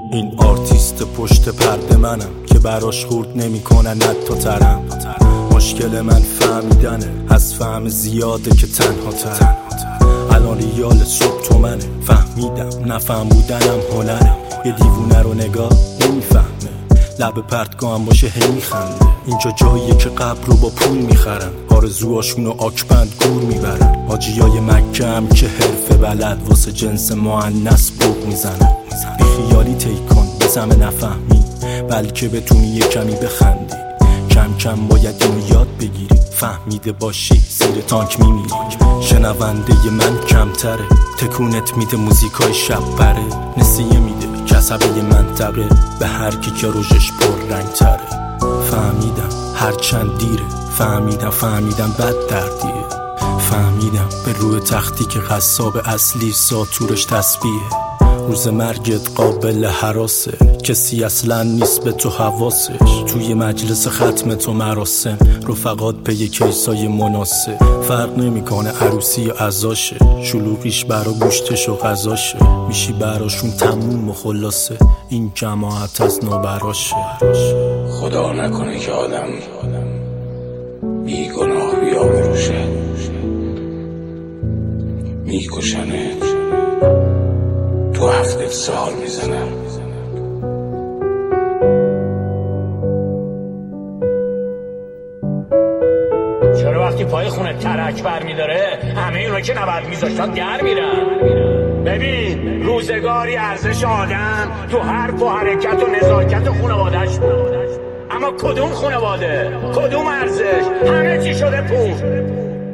این آرتیست پشت پرده منم که براش خورد نمی کنن حتی ترم. مشکل من فهمیدنه، از فهم زیاده که تنها ترم. الان ریال صبح تو منه، فهمیدم نفهم بودنم هنره. یه دیوونه رو نگاه نمیفهمه، لب پرتگاهم باشه هی میخنده. اینجا جاییه که قبر رو با پول میخرن، آرزوهاشونو آکبند گور میبرن. حاجیای مکه هم که حرفه بلد واسه جنس مؤنث بوق میزنن. بیخیالی تیکن بزمه نفهمی، بلکه بتونی یه کمی بخندی. کم کم باید اینو یاد بگیری، فهمیده باشی زیر تانک میمیری. شنونده من کمتره، تکونت میده موزیکای شب بره. نسیه میده کسبه منطقه به هر کی که روشش پر رنگ تره. فهمیدم هرچند دیره، فهمیدم بد دردیه. فهمیدم به روی تختی که قصاب اصلی ساتورش تسبیحه. روز مرگت قابل هراسه، کسی اصلا نیست به تو حواسش. توی مجلس ختم تو مراسم، رفقات پی کیسای مناسب. فرق نمیکنه عروسی یا عزاشه، شلوغیش برا گوشتش و غذاشه. میشی براشون تموم و خلاصه، این جماعت از نوبراشه. خدا نکنه که آدم بی گناه بیا بروشه، میکشنه تو هفته سال میزنم. چرا وقتی پای خونه ترک بر میداره همه اونا که نباید میذاشتن در میرن؟ ببین روزگاری ارزش آدم تو حرف و حرکت و نزاکت خانواده‌اش بود. اما کدوم خانواده؟ کدوم ارزش؟ همه چی شده پول.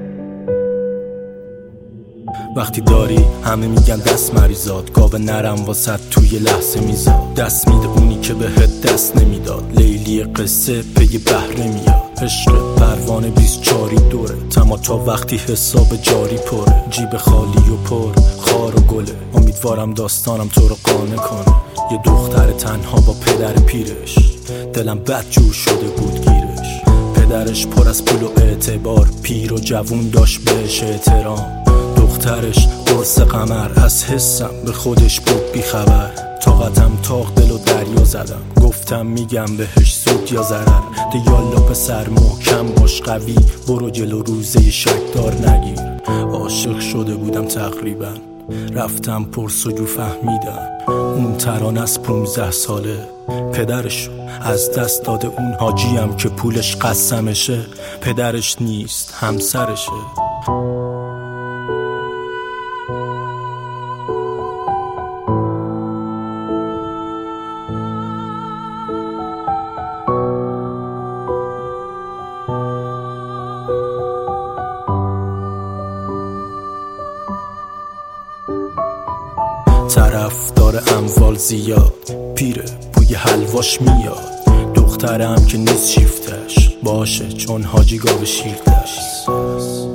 وقتی داری همه میگن دست مریزاد، گاو نرم واسد توی لحظه میزاد. دست میده اونی که بهت دست نمیداد، لیلی قصه پی بهره میاد. عشق پروانه 24 دوره، تما تا وقتی حساب جاری پره. جیب خالی و پر خار و گله، امیدوارم داستانم تو رو قانع کنه. یه دختر تنها با پدر پیرش، دلم بد جور شده بود گیرش. پدرش پر از پول و اعتبار، پیر و جوون داشت بهش احترام. دخترش قرص قمر، از حسم به خودش بود بی خبر. طاقتم تاق دل و دریا زدم، گفتم میگم بهش زود یا ضرر. دیالا پسر محکم باش قوی، برو جلو روزه شکدار نگیر. عاشق شده بودم تقریبا، رفتم پرسجو فهمیدم اون ترانه از 15 ساله. پدرش از دست داده، اون حاجیم که پولش قسمشه. پدرش نیست همسرشه. طرف داره اموال زیاد، پیره بوی حلواش میاد. دخترم که نیست شیفتش باشه، چون حاجی گاو شیرتش.